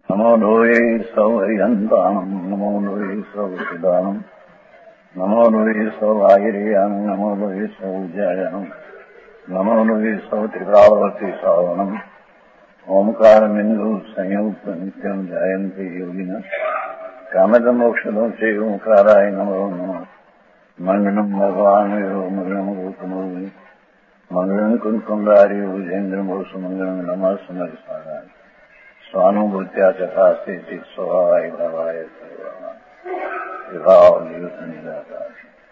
नमो लोये सौहरिहन्ताम् नमो लोये सौहृदानम् नमो लोये सौभागिर्याम् नमो लोये सौज्यायाम् नमो लोये सौत्रिकावती सावनम् ओंकारबिन्दु संयुक्त नित्यम् जायन्ते योगिनः कामदमोक्षदो च ओंकाराय नमो नमः मङ्गलम् भगवान् यो मङ्गलम् गौतमोऽवि मङ्गलम् कुन्कुण्डारि भुजेन्द्रमोसुमङ्गलम् नमः समरसाराय स्वानुभूत्या चकास्ते स्वभावाय भावाय विभाव निराकार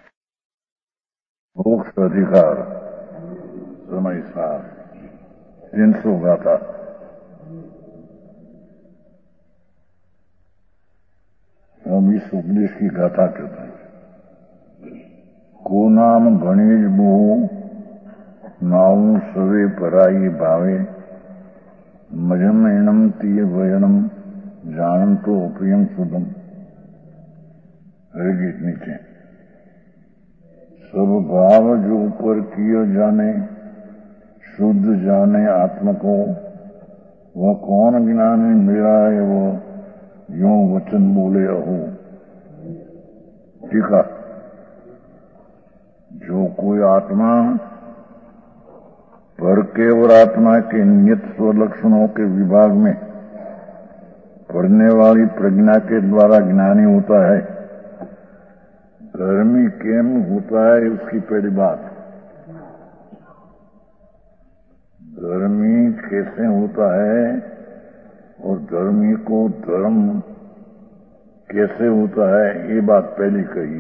मोक्ष अधिकार समय सार 300 गाथा। हम इस उपदेश की गाथा कहते हैं। को नाम गणेश मोह नाऊ सवे पराई भावे मजम एणम तीय वयणम जानतो प्रियम सुदम। गीत नीचे सब भाव जो ऊपर किया जाने शुद्ध जाने आत्मा को वह कौन ज्ञानी मेरा है वो यों वचन बोले अहो। ठीक है, जो कोई आत्मा पर के और आत्मा के नियत स्वलक्षणों के विभाग में पढ़ने वाली प्रज्ञा के द्वारा ज्ञानी होता है, धर्मी केम होता है उसकी पहली बात। धर्मी कैसे होता है और धर्मी को धर्म कैसे होता है, ये बात पहली कही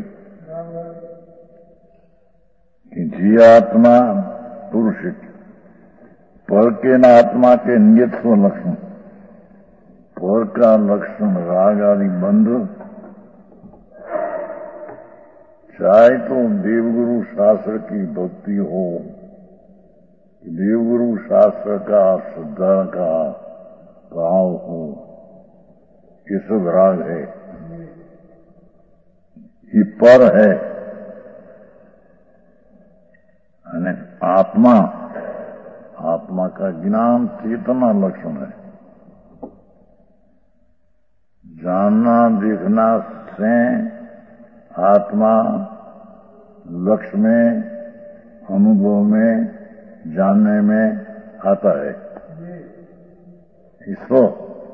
कि जी आत्मा पुरुष पर के न आत्मा के नियत स्व लक्षण, पर का लक्षण राग आदि बंध, चाहे तो देवगुरु शास्त्र की भक्ति हो, देवगुरु शास्त्र का श्रद्धा का भाव हो, ये सब राग है, ये पर है। आत्मा, आत्मा का ज्ञान चेतना लक्षण है। जानना देखना से आत्मा लक्ष्य में, अनुभव में, जानने में आता है। इसको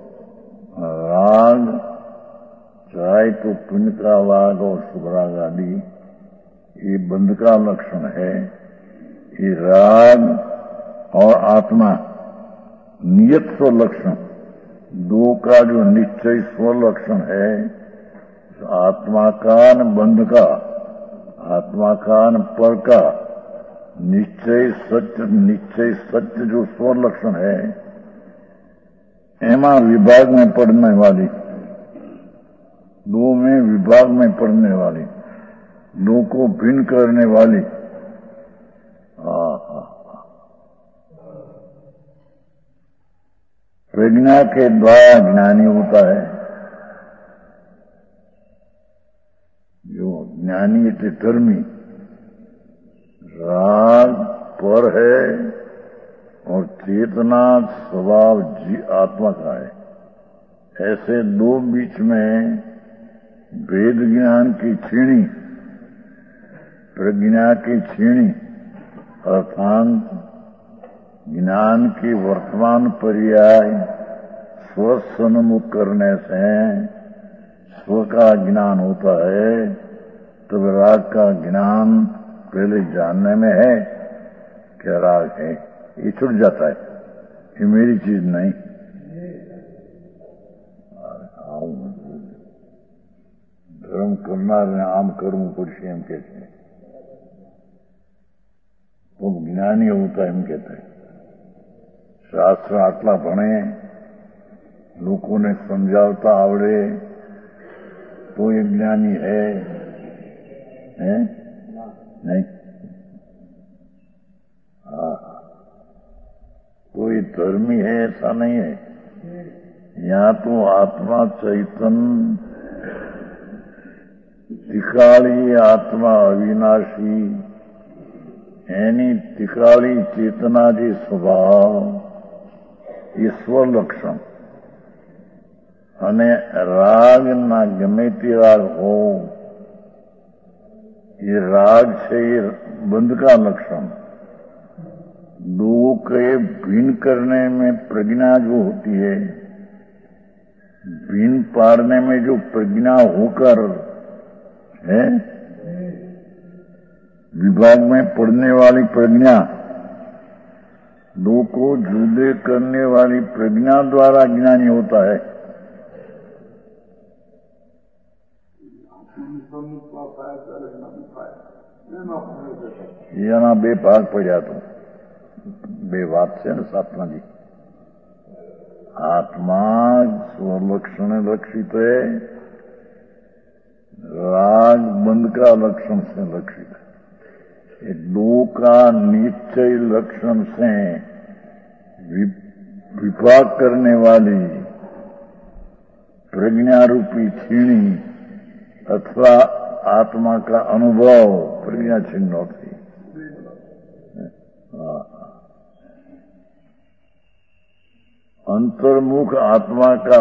राग, चाहे तो पुण्य का राग और शुभ राग आदि, ये बंध का लक्षण है। ये राग और आत्मा नियत स्व लक्षण दो का जो निश्चय स्व लक्षण है, आत्मा का न बंध का, आत्मा का न पर का निश्चय सत्य जो स्व लक्षण है, एमा विभाग में पढ़ने वाली, दो में विभाग में पढ़ने वाली, दो को भिन्न करने वाली, प्रज्ञा के द्वारा ज्ञानी होता है। जो ज्ञानी इतने धर्मी, राग पर है और चेतना स्वभाव जी आत्मा का है। ऐसे दो बीच में वेद ज्ञान की छीणी, प्रज्ञा की छीणी अर्थात ज्ञान की वर्तमान पर्याय स्वसन्मुख करने से स्व का ज्ञान होता है, तब राग का ज्ञान पहले जानने में है क्या राग है, ये छूट जाता है, ये मेरी चीज नहीं। धर्म करना आम कर्म पुरुष एम कहते हैं, तो ज्ञानी होता है एम कहते हैं। शास्त्र आटला भणे, लोगों ने समझावता आवड़े तो ये ज्ञानी है? नहीं। कोई धर्मी है ऐसा नहीं है। यहाँ तो आत्मा चैतन्य तिकाली आत्मा अविनाशी एनी तिकाली चेतना जी स्वभाव ये स्वलक्षण અને રાગના ગમે તે રાગ હો, ये राग से ये बंध का लक्षण, दो के भिन्न करने में प्रज्ञा जो होती है, भिन्न पाड़ने में जो प्रज्ञा होकर है, विभाग में पड़ने वाली प्रज्ञा, दो को जुदे करने वाली प्रज्ञा द्वारा ज्ञानी होता है। એના બે ભાગ પડ્યા તો બે વાત છે ને સાતમાજી. આત્મા स्वलक्षण लक्षित है, राग बंध का लक्षण से लक्षित है। ये दो का निश्चय लक्षण से विभाग करने वाली प्रज्ञा रूपी छीणी अथवा आत्मा का अनुभव प्रज्ञा छिन्न होती। अंतर्मुख आत्मा का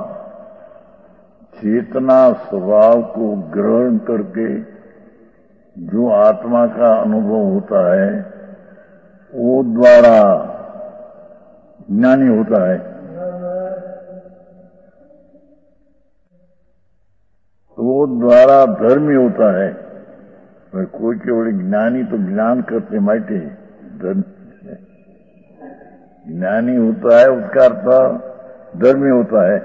चेतना स्वभाव को ग्रहण करके जो आत्मा का अनुभव होता है, वो द्वारा ज्ञानी होता है। वो द्वारा धर्मी होता है। कोई केवल ज्ञानी तो ज्ञान करते माइटे धर्म, ज्ञानी होता है उसका अर्थ धर्मी होता है।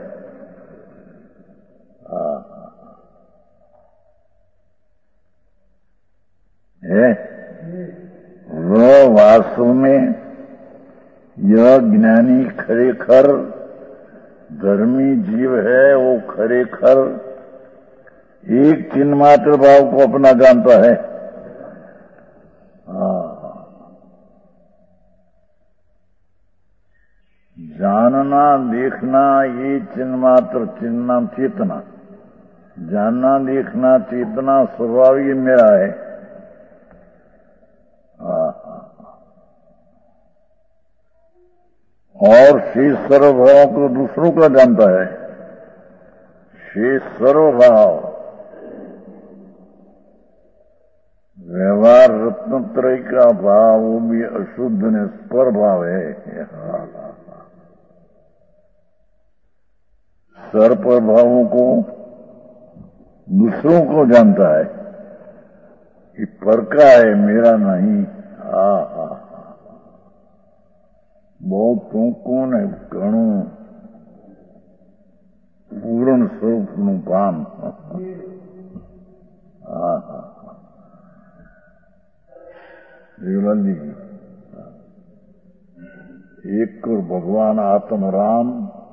वो वास्तव में यह ज्ञानी खरेखर धर्मी जीव है, वो खरेखर एक चिन्ह मात्र भाव को अपना जानता है। जानना देखना ये चिन्ह मात्र, चिन्ह नाम चेतना, जानना देखना चेतना स्वभाव ये मेरा है। और शेष सर्वभाव को दूसरों का जानता है। शेष सर्वभाव व्यवहार रत्नत्रय का भाव, वो भी अशुद्ध ने स्पर भाव है। सर पर भावों को दूसरों को जानता है कि पर का है, मेरा नहीं। बहुत टूंकू ने घणું પૂર્ણ સ્વરૂપનું પાન। देवलाल जी, एक और भगवान आत्म राम,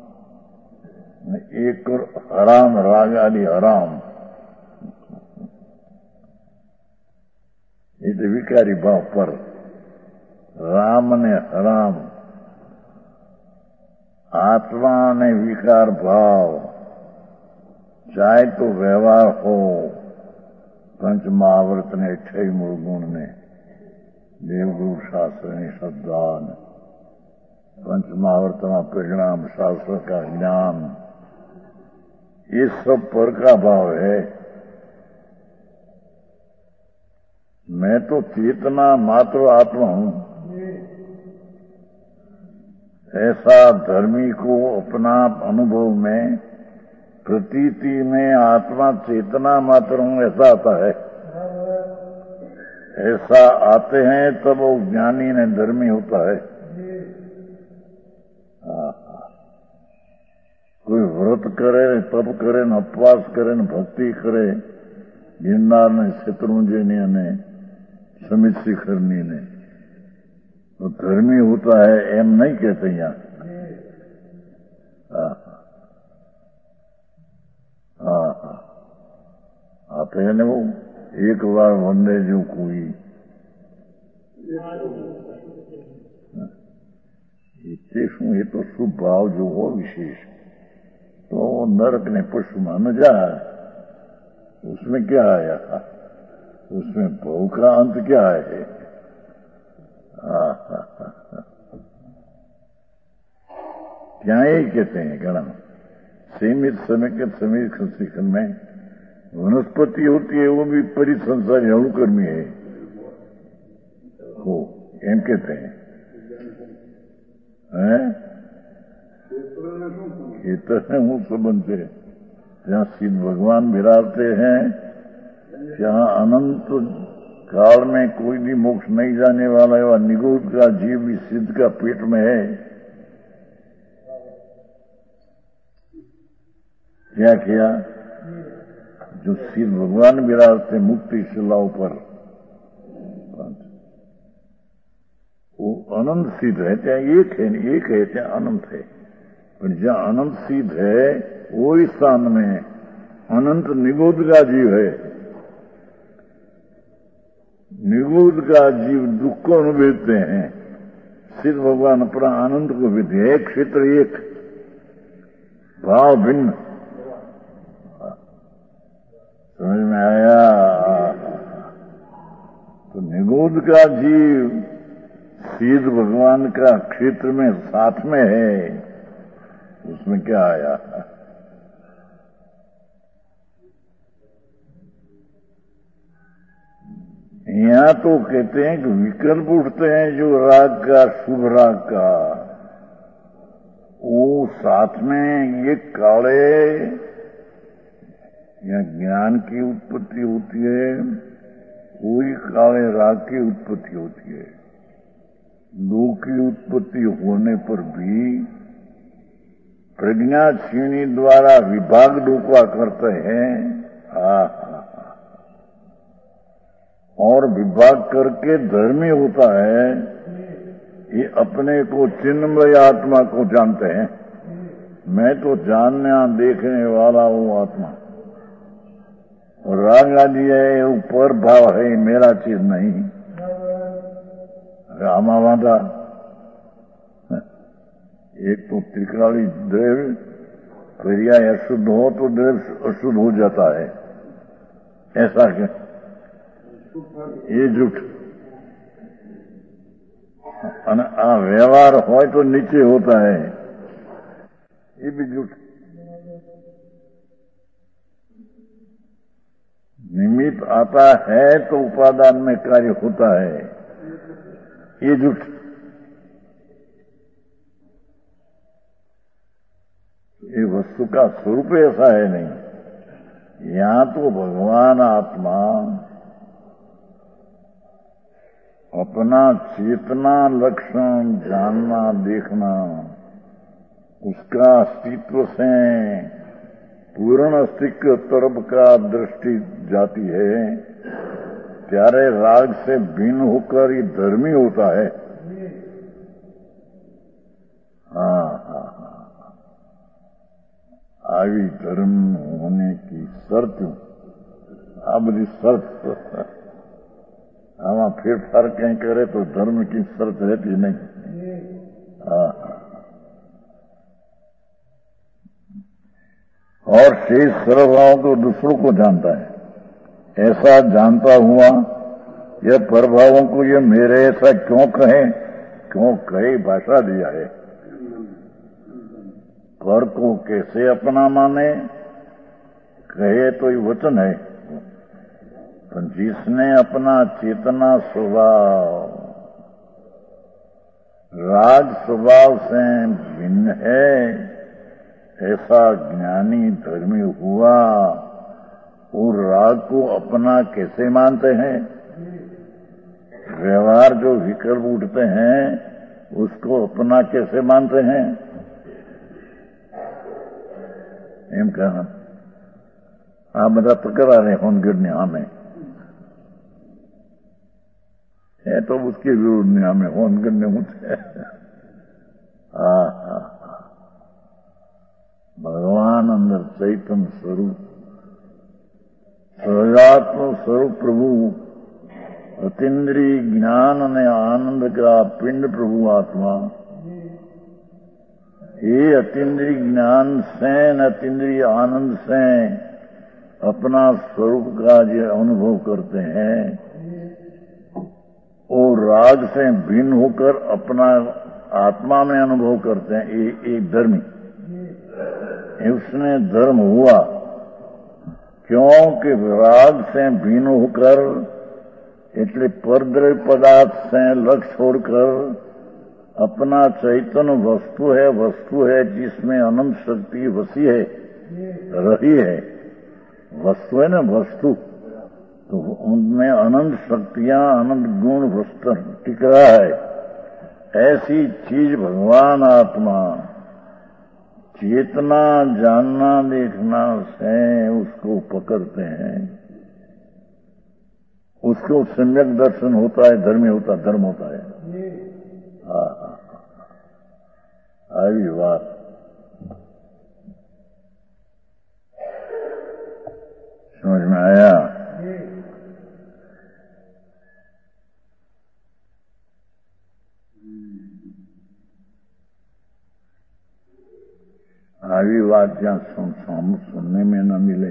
एक और हराम राग आदि हराम, ये तो विकारी भाव पर राम ने हराम, आत्मा ने विकार भाव, चाहे तो व्यवहार हो, पंच महाव्रत ने 6 मूल गुण ने, देवगुरु शास्त्र ने श्रद्धान, पंच महाव्रत में परिणाम शास्त्र का ज्ञान, ये सब पर का भाव है। मैं तो चेतना मात्र आत्मा हूं, ऐसा धर्मी को अपना अनुभव में, प्रतीति में आत्मा चेतना मात्र हूं ऐसा आता है। ऐसा आते हैं तब वो ज्ञानी ने धर्मी होता है। कोई व्रत करे, तप करे, उपवास करे, भक्ति करे, गिरनार ने, शत्रुंजय ने, समित शिखरनी ने, तो धर्मी होता है एम नहीं कहते यहाँ। आते हैं ना वो एक बार वंदे जो कोई, ये तो शुभ भाव जो हो विशेष, तो नरक ने पुष्प मान जा, उसमें क्या आया? उसमें भव का अंत क्या है? क्या ही कहते हैं गणा सीमित समय के समीर शिखर में वनस्पति होती है, वो भी परिसंसार अणुकर्मी है हो एम कहते हैं। खेतर है वो संबंध से जहाँ सिद्ध भगवान विराजते हैं, जहाँ अनंत काल में कोई भी मोक्ष नहीं जाने वाला है, वह निगूढ़ का जीव भी सिद्ध का पेट में है। क्या किया? जो सिद्ध भगवान विराजते मुक्ति शिलाओं पर, वो अनंत सिद्ध है, चाहे एक है चाहे अनंत है, पर जहाँ अनंत सिद्ध है वो ही स्थान में अनंत निगूढ़ का जीव है। निगूढ़ का जीव दुख को अनुभवते हैं, सिद्ध भगवान अपना आनंद को भी दे। एक क्षेत्र एक, भाव भिन्न। समझ में आया? तो निगूढ़ का जीव सिद्ध भगवान का क्षेत्र में साथ में है, उसमें क्या आया? यहां तो कहते हैं कि विकल्प उठते हैं जो राग का, शुभ राग का, वो साथ में ये काले या ज्ञान की उत्पत्ति होती है, कोई काले राग की उत्पत्ति होती है। दो की उत्पत्ति होने पर भी प्रज्ञा क्षीणी द्वारा विभाग डोकवा करते हैं। और विभाग करके धर्मी होता है, ये अपने को चिन्मय आत्मा को जानते हैं। मैं तो जानने देखने वाला हूँ आत्मा, और राग आदि है ऊपर भाव है, मेरा चीज नहीं। रामा वादा एक तो त्रिकाली द्रव्य पर्याय अशुद्ध हो तो द्रव्य अशुद्ध हो जाता है, ऐसा क्या? ये झूठ। व्यवहार हो तो नीचे होता है, ये भी झूठ। निमित्त आता है तो उपादान में कार्य होता है, ये झूठ। ये वस्तु का स्वरूप ऐसा है नहीं। यहां तो भगवान आत्मा अपना चेतना लक्षण जानना देखना, उसका अस्तित्व से पूर्ण अस्तित्व तरफ का दृष्टि जाती है, प्यारे राग से भिन्न होकर ये धर्मी होता है। આવી ધર્મ હોने की शर्त, आ बड़ी शर्त आमा फेरफार कहीं करे तो धर्म की शर्त रहती नहीं। और शेष सर्वभाव तो दूसरों को जानता है, ऐसा जानता हुआ यह प्रभावों को ये मेरे ऐसा क्यों कहे भाषा दिया है। पर को कैसे अपना माने, कहे तो ये वचन है। तो जिसने अपना चेतना स्वभाव राग स्वभाव से भिन्न है, ऐसा ज्ञानी धर्मी हुआ, और राग को अपना कैसे मानते हैं? व्यवहार जो विकल्प उठते हैं उसको अपना कैसे मानते हैं? एम कहा आ बधा तकरार है होनगढ़ हमें है, तो उसके विरोध में हमें होनगढ़ ने मुझे भगवान अंदर चैतन्य स्वरूप सहजात्म स्वरूप प्रभु अतीन्द्रिय ज्ञान ने आनंद का पिंड प्रभु आत्मा, ये अतीन्द्रिय ज्ञान से अतीन्द्रिय आनंद से अपना स्वरूप का जो अनुभव करते हैं, और राग से भिन्न होकर अपना आत्मा में अनुभव करते हैं, ये धर्मी। उसने धर्म हुआ, क्योंकि राग से भीन होकर, इसलिए परद्रव्य पदार्थ से लक्ष्य छोड़कर अपना चैतन्य वस्तु है जिसमें अनंत शक्ति वसी है, रही है। वस्तु है ना, वस्तु, तो उनमें अनंत शक्तियां, अनंत गुण वस्तु टिक रहा है। ऐसी चीज भगवान आत्मा चेतना, जानना, देखना से उसको पकड़ते हैं, उसको सम्यक दर्शन होता है, धर्म होता है। हाँ, आई बात समझ में आया? આવી વાત જ્યાં सुनने में न मिले,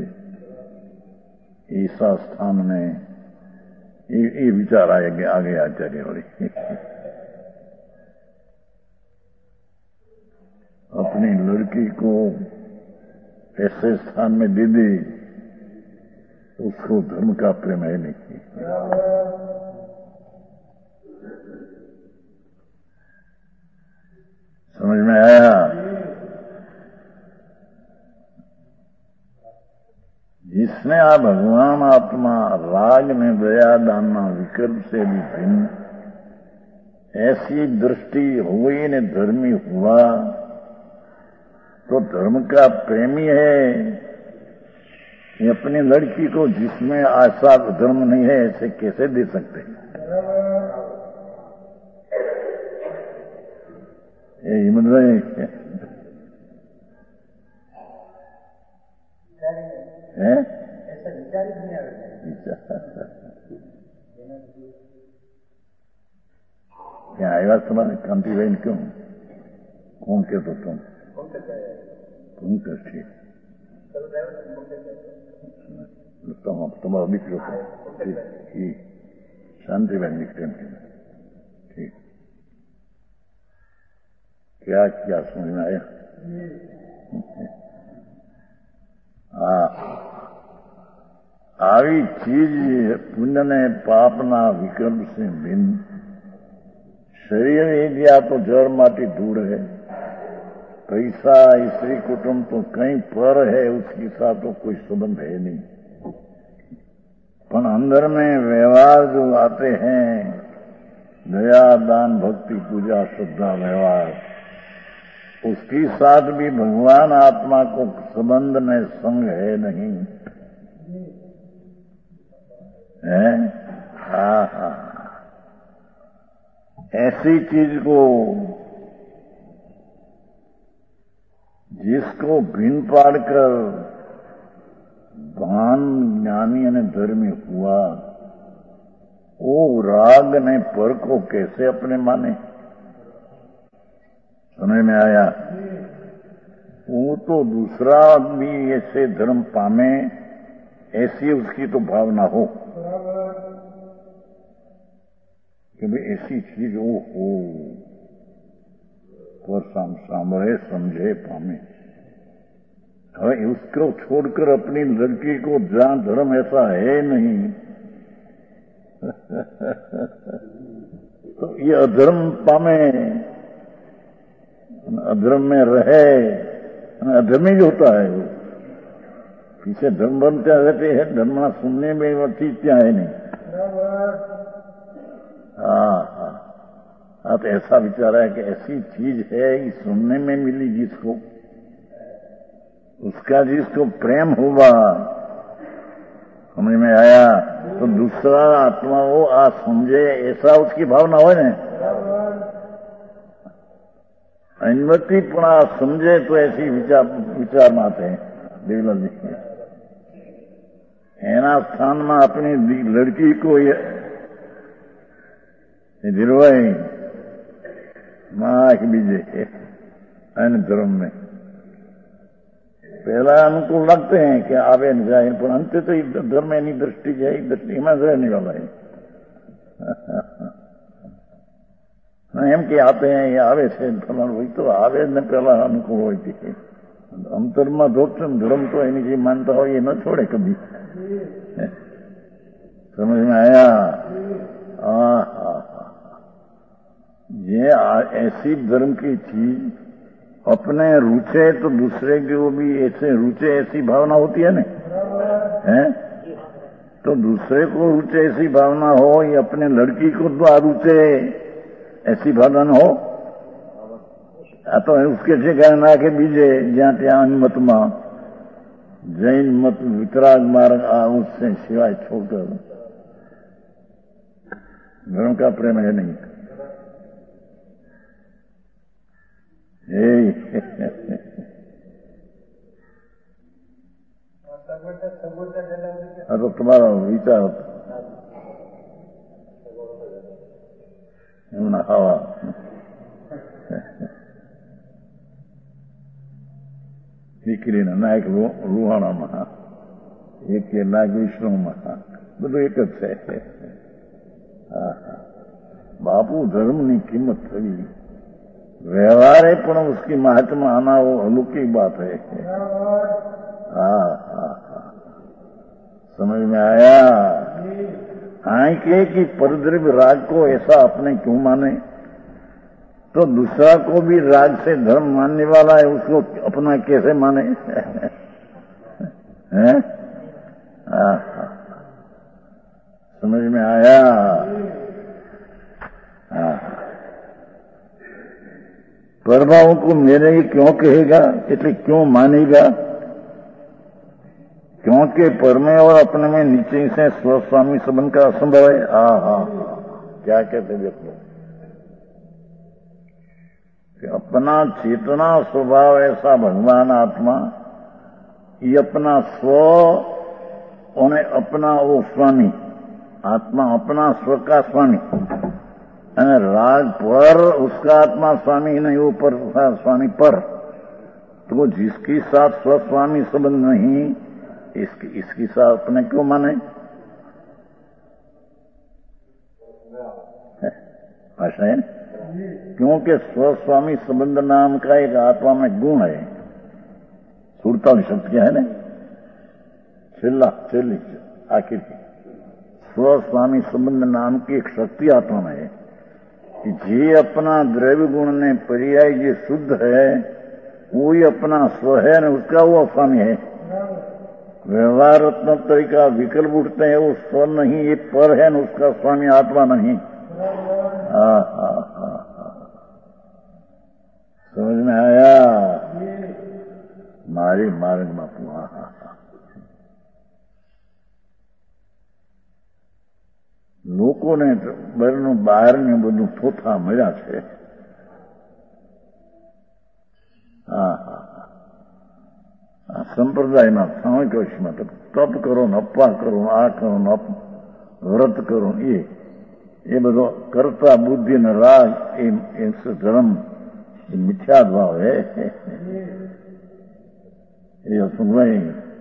ऐसा स्थान में ये विचार आगे आचार्य वाली अपनी लड़की को ऐसे स्थान में दे दी, उसको धर्म का प्रेम है नहीं। समझ में आया? जिसने आप भगवान आत्मा राग में दया दानना विकल्प से भी भिन्न ऐसी दृष्टि हुई ने धर्मी हुआ, तो धर्म का प्रेमी है। ये अपनी लड़की को जिसमें ऐसा धर्म नहीं है ऐसे कैसे दे सकते? ये हिम्मत नहीं है? ऐसा विचार ही नहीं आएगा। क्या आएगा तुम्हारे कांति बहन? क्यों? कौन के तो तुम ठीक तुम्हारा मित्र ठीक, शांति बहन मित्र ठीक। क्या क्या समझ में आया? આવી ચીજ પુણ્યને પાપના વિકલ્પ से भिन्न शरीर ही दिया तो जड़ माटी धूड़ है, पैसा स्त्री कुटुंब तो कहीं पर है, उसके साथ तो कोई संबंध है नहीं। पर अंदर में व्यवहार जो आते हैं, दया दान भक्ति पूजा श्रद्धा व्यवहार, उसके साथ भी भगवान आत्मा को संबंध में संग है नहीं है? हाँ, ऐसी चीज को जिसको भिन्न पाड़कर भान ज्ञानी ने धर्मी हुआ, वो राग ने पर को कैसे अपने माने? समझ में आया? वो तो दूसरा भी ऐसे धर्म पामे, ऐसी उसकी तो भावना हो कि भाई ऐसी चीज वो हो, पर सामरे समझे पामे। उसको छोड़कर अपनी लड़की को जहां धर्म ऐसा है नहीं तो ये अधर्म पामे, अधर्म में रहे, अधर्म ही होता है। वो पीछे धर्म बनते रहते हैं, धर्म सुनने में वो चीज क्या है नहीं। हाँ, तो ऐसा विचार है कि ऐसी चीज है कि सुनने में मिली जिसको, उसका जिसको प्रेम हुआ, समझ में आया, तो दूसरा आत्मा वो समझे, ऐसा उसकी भावना हो ना। अन्वतिपणा समझे तो ऐसी विचार में आते हैं। देवलाल जी एना स्थान में अपनी लड़की को दिलवाई मां बीजे अन्य धर्म में पहला अनुकूल लगते हैं कि आवे न जाए, पर अंत तो धर्म एनी दृष्टि है, दृष्टि में रहने वाला है। एम के आते हैं, ये आवे से फलन हुई तो आवे ने पहला अनुकूल हुई थी। अंतरमा दोषम धर्म तो इनकी मानता हो ये न छोड़े कभी। समझ में आया? ये ऐसी धर्म की चीज अपने रुचे तो दूसरे के वो भी ऐसे रुचे, ऐसी भावना होती है ना, है? तो दूसरे को रुचे ऐसी भावना हो, ये अपने लड़की को तो रुचे ऐसी भावना हो, तो उसके ठिकाना के बीजे ज्યાં ત્યાં મતમાં जैन मत वितराग मार्ग उससे सिवाय छोड़कर धर्म का प्रेम है नहीं। तो तुम्हारा विचार हवा દીકરીના નાયક રૂહાણામાં, એક કે નાયક વિષ્ણુમાં, બધું એક જ છે। બાપુ ધર્મની કિંમત થવી, વ્યવહારે પણ उसकी महात्मा आना वो अलौकिक बात है। समझ में आया? हाँ के कि परद्रव्य राग को ऐसा अपने क्यों माने, तो दूसरा को भी राग से धर्म मानने वाला है उसको अपना कैसे माने? हैं? समझ में आया? प्रभाव को मेरे ही क्यों कहेगा, એટલે क्यों मानेगा? क्योंकि पर में और अपने में नीचे से स्वस्वामी संबंध का असंभव है। क्या कहते देखो, कि अपना चेतना स्वभाव ऐसा भगवान आत्मा, ये अपना स्व उन्हें अपना वो स्वामी आत्मा, अपना स्व का स्वामी, राग पर उसका आत्मा स्वामी नहीं, वो पर स्वामी पर, तो जिसकी साथ स्वस्वामी संबंध नहीं, इसकी साथ अपने क्यों माने? भाषा है, क्योंकि स्वस्वामी संबंध नाम का एक आत्मा में गुण है। सुरताली शब्द क्या है ना, छेल्ली आखिर की स्वस्वामी संबंध नाम की एक शक्ति आत्मा में है कि जे अपना द्रव्य गुण ने पर्याय जो शुद्ध है वही अपना स्व है न, उसका वो स्वामी है। व्यवहारात्मक तरीका विकल्प उठते हैं, वो स्व नहीं, ये पर है न, उसका स्वामी आत्मा नहीं। समझ में आया? मारी मार्ग बापू। લોકોને બરનું બહાર ને બધું થોથા મળ્યા છે। સંપ્રદાયમાં સામૂહિક વશમાં તપ કરો ને અપવા કરો ને આ કરો ને વ્રત કરો, એ બધો કરતા બુદ્ધિ ને રાગ એ ધર્મ મિથ્યા ભાવ હે। એ અસુભાઈ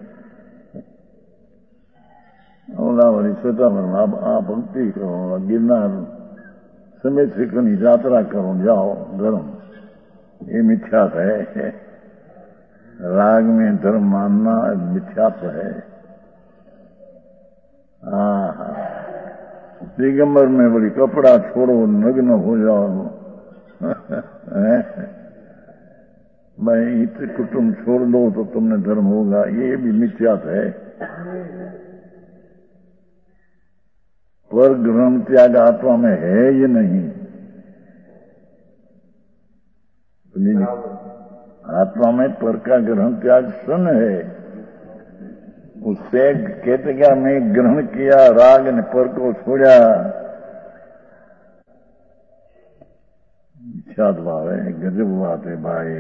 ઓલાવરી શ્વેતાવરણ આ ભક્તિ કરો, गिरनार समेत श्रीकृष्ण यात्रा करो, जाओ धर्म, ये मिथ्यात्व है। राग में धर्म मानना मिथ्यात्व है। दिगंबर में बोली कपड़ा छोड़ो नग्न हो जाओ, मैं इतने कुटुंब छोड़ दो तो तुमने धर्म होगा, ये भी मिथ्यात्व है। पर ग्रहण त्याग आत्मा में है ये नहीं, आत्मा में पर का ग्रहण त्याग सन है। उससे कहते क्या मैं ग्रहण किया राग ने पर को छोड़ा, मिथ्यात्व भाव है। गजब बात है भाई।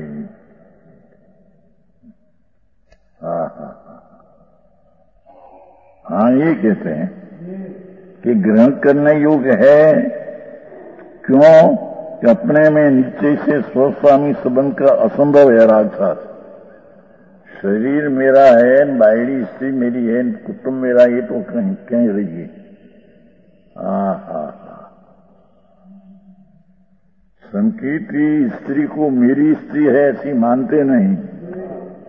हाँ ये कहते हैं कि ग्रहण करने योग्य है। क्यों? कि अपने में नीचे से स्वस्वामी संबंध का असंभव है राग साथ। शरीर मेरा है, बायड़ी स्त्री मेरी है, कुटुंब मेरा, ये तो कहीं रहिए। संकीर्ति स्त्री को मेरी स्त्री है ऐसी मानते नहीं,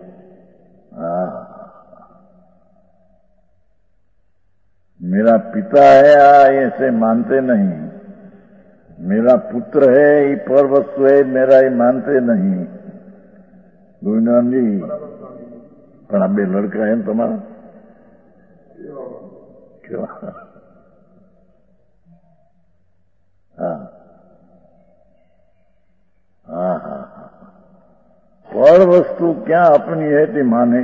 मेरा पिता है ऐसे मानते नहीं, मेरा पुत्र है ये पर वस्तु है मेरा ये मानते नहीं। गोविंदराम जी पण आ 2 लड़का है तुम्हारा क्यों? हाँ हाँ हाँ, पर वस्तु क्या अपनी है ते माने,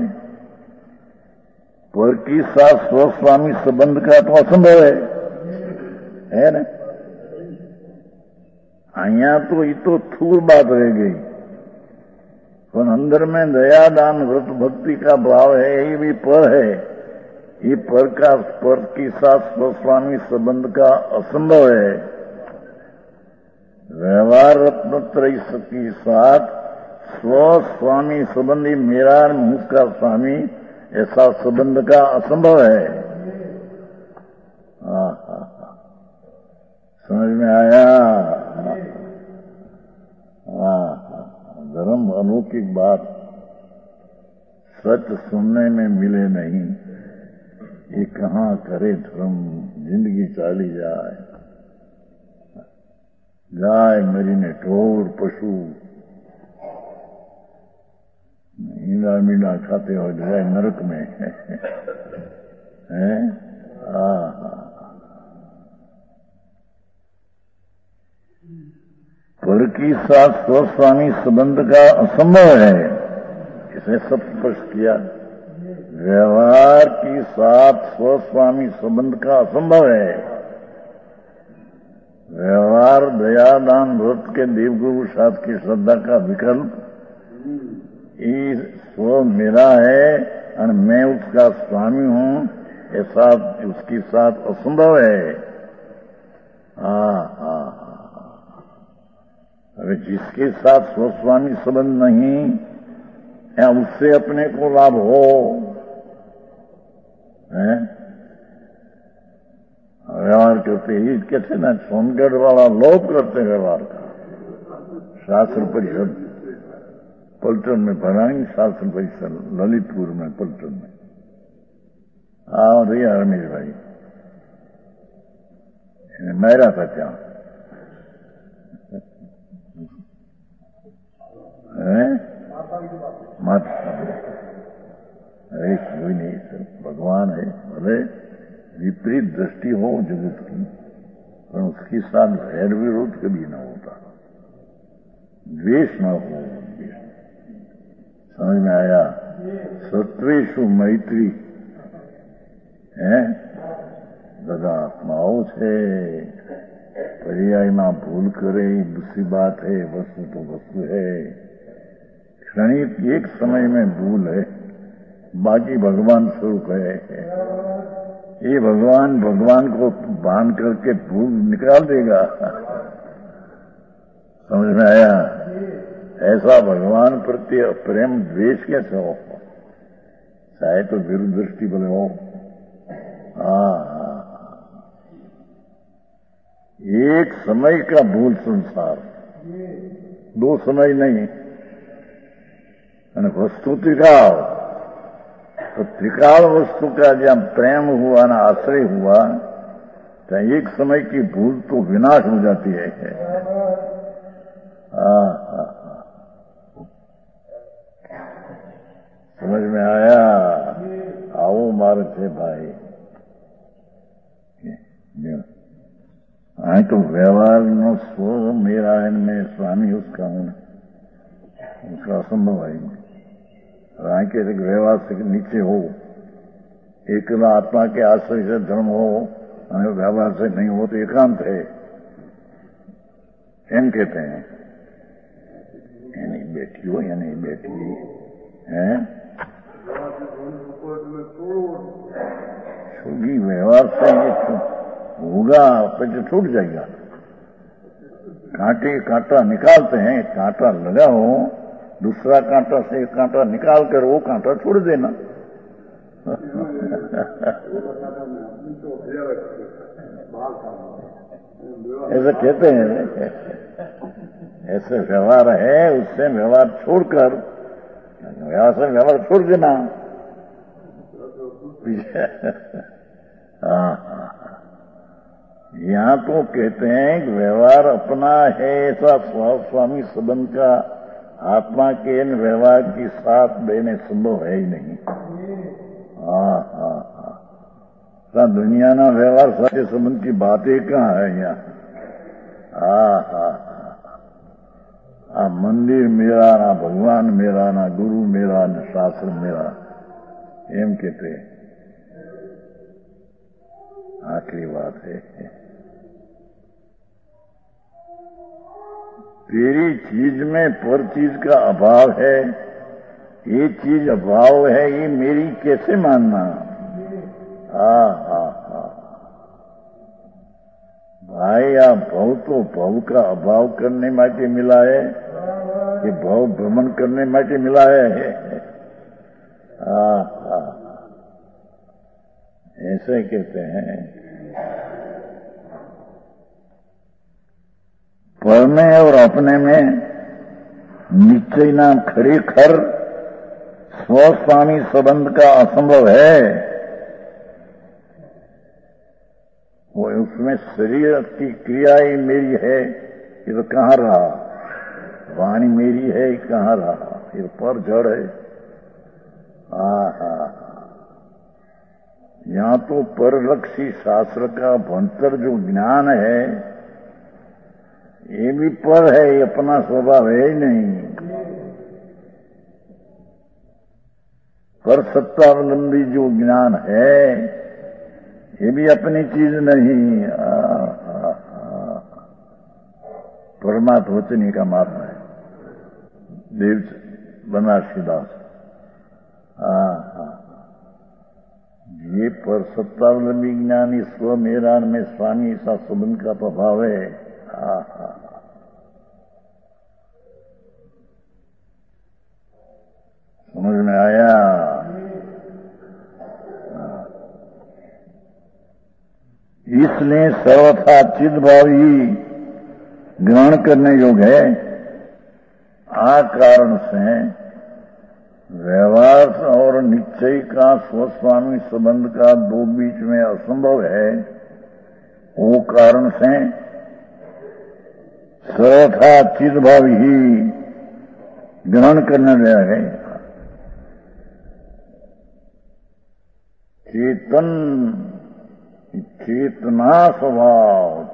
पर की साथ स्वस्वामी संबंध का तो असंभव है ना। अहिया तो ये तो थूर बात रह गई, पर अंदर में दया दान व्रत भक्ति का भाव है, ये भी पर है। ये पर का पर की साथ स्वस्वामी संबंध का असंभव है। व्यवहार रत्नत्रय के साथ स्वस्वामी संबंधी मेरा मुंह का स्वामी ऐसा संबंध का असंभव है। समझ में आया? धर्म अलौकिक बात सच सुनने में मिले नहीं, ये कहाँ करे धर्म, जिंदगी चाली जाए गाय मरीने ढोर पशु ईंदा मींदा खाते हो जाए नरक में हैं। पर की साथ स्वस्वामी संबंध का असंभव है, इसे सब स्पष्ट किया। व्यवहार की साथ स्वस्वामी संबंध का असंभव है। व्यवहार दया दान व्रत के देवगुरु साथ की श्रद्धा का विकल्प ये स्व मेरा है और मैं उसका स्वामी हूं, ऐसा उसके साथ असंभव है। अरे जिसके साथ स्वस्वामी संबंध नहीं या उससे अपने को लाभ हो, व्यवहार करते ही कैसे ना सोनगढ़ वाला लोभ करते व्यवहार का। शास्त्र परिषद पलटन में भराएंगे, शास्त्र परिषद ललितपुर में पलटन में। हाँ भैया रमेश भाई मेरा था क्या माता, अरे कोई नहीं सर, भगवान है। भले विपरीत दृष्टि हो जगत की, पर उसके साथ वैर विरोध कभी न होता, द्वेष न हो। समझ में आया? सत्वेशु मैत्री है, ददात्माओं से पर्याय में भूल करे दूसरी बात है, वस्तु तो वस्तु है। क्षणिक एक समय में भूल है, बाकी भगवान स्वरूप है। ये भगवान को बांध करके भूल निकाल देगा। समझ में आया? ऐसा भगवान प्रति प्रेम द्वेष कैसे हो, चाहे तो विरुद्ध दृष्टि बने हो। एक समय का भूल संसार, 2 समय नहीं। वस्तु त्रिकाल, तो त्रिकाल वस्तु का जब प्रेम हुआ ना आश्रय हुआ, तो एक समय की भूल तो विनाश हो जाती है। समझ में आया? आओ मार्ग से भाई। तो व्यवहार न स्व मेरा है, मैं स्वामी उसका हूं, उसका असंभव है। के व्यवहार से नीचे हो, एक आत्मा के आश्रय से धर्म हो, व्यवहार से नहीं हो तो एकांत है, एम कहते हैं। यानी बैठी हो या नहीं बैठी है, छूगी व्यवहार से होगा तो छूट जाएगा। कांटे कांटा निकालते हैं, कांटा लगाओ, दूसरा कांटा से कांटा निकाल कर वो कांटा छोड़ देना। ऐसा कहते हैं, ऐसे व्यवहार है, उससे व्यवहार छोड़कर व्यवहार से व्यवहार छोड़ देना। यहाँ तो कहते हैं कि व्यवहार अपना है ऐसा स्वामी संबंध का आत्मा के इन व्यवहार की साथ देने संभव है ही नहीं। दुनिया ना व्यवहार साथे संबंध की बातें कहाँ है यहाँ। मंदिर मेरा, ना भगवान मेरा, ना गुरु मेरा, ना शास्त्र मेरा, एम कहते आखिरी बात है। तेरी चीज में पर चीज का अभाव है, ये चीज अभाव है, ये मेरी कैसे मानना। भाई आप भव तो भव का अभाव करने માટે मिला है कि भव भ्रमण करने માટે मिला है। ऐसे कहते हैं। पढ़ने और अपने में निश्चय नाम खरेखर स्वस्वामी संबंध का असंभव है। वो उसमें शरीर की क्रिया ही मेरी है, ये तो कहाँ रहा। वाणी मेरी है, कहाँ रहा, ये पर जड़ है। यहाँ तो परलक्षी शास्त्र का भंतर जो ज्ञान है, ये भी पर है, ये अपना स्वभाव है ही नहीं। पर सत्तावलंबी जो ज्ञान है, ये भी अपनी चीज नहीं। परमात्मा वचनी का महात्मा है, देव बनारसी दास। ये पर सत्तावलंबी ज्ञानी स्व मेरा में स्वामी सा संबंध का प्रभाव है। समझ में आया। इसलिए सर्वथा चिद्भाव ही ग्रहण करने योग्य है। आ कारण से व्यवहार और निश्चय का स्वस्वामी संबंध का दो बीच में असंभव है। वो कारण से सर्वथा चिद्भाव ही ग्रहण करने लगे। चेतना स्वभाव,